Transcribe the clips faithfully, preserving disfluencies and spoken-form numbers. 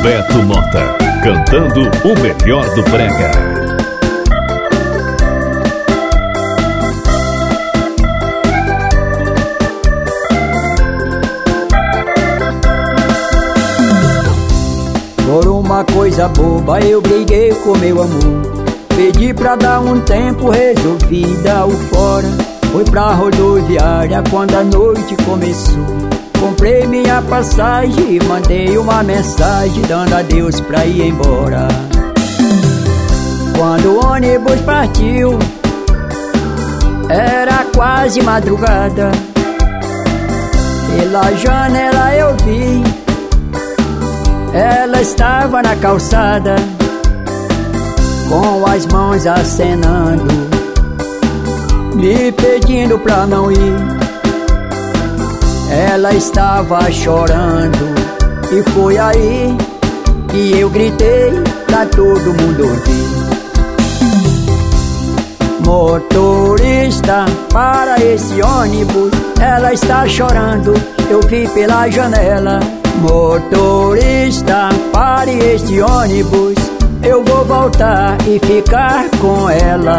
Beto Mota, cantando o melhor do brega. Por uma coisa boba eu briguei com meu amor. Pedi pra dar um tempo, resolvi dar o fora. Fui pra rodoviária quando a noite começou. Comprei minha passagem e mandei uma mensagem dando adeus pra ir embora. Quando o ônibus partiu, era quase madrugada. Pela janela eu vi, ela estava na calçada, com as mãos acenando, me pedindo pra não ir. Ela estava chorando e foi aí que eu gritei pra todo mundo ouvir: motorista, para esse ônibus, ela está chorando, eu vi pela janela. Motorista, pare este ônibus, eu vou voltar e ficar com ela.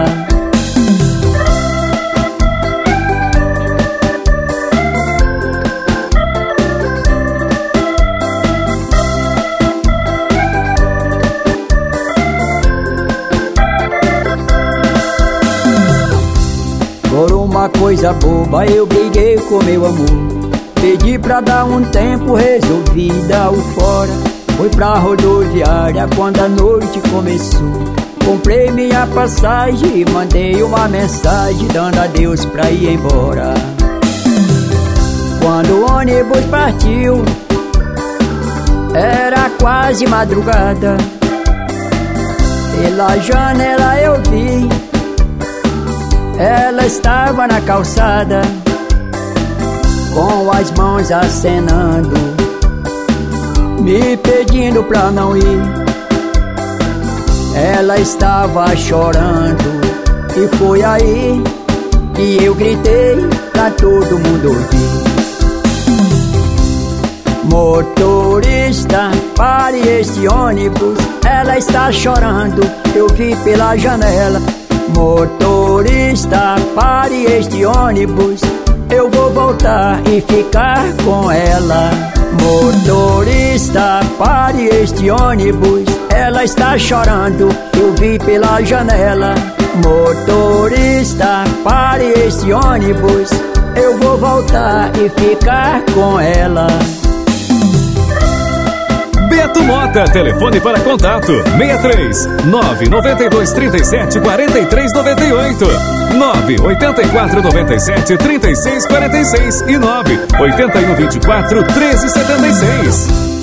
Por uma coisa boba eu briguei com meu amor. Pedi pra dar um tempo, resolvi dar o fora. Fui pra rodoviária quando a noite começou. Comprei minha passagem e mandei uma mensagem dando adeus pra ir embora. Quando o ônibus partiu, era quase madrugada. Pela janela eu vi, ela estava na calçada, com as mãos acenando, me pedindo pra não ir. Ela estava chorando e foi aí que eu gritei pra todo mundo ouvir: motorista, pare este ônibus, ela está chorando, eu vi pela janela. Motorista, pare este ônibus, eu vou voltar e ficar com ela. Motorista, pare este ônibus, ela está chorando, eu vi pela janela. Motorista, pare este ônibus, eu vou voltar e ficar com ela. Beto Mota, telefone para contato seis três nove nove dois três sete quatro três nove oito, nove oito quatro nove sete três seis quatro seis e nove oito um dois quatro treze setenta e seis.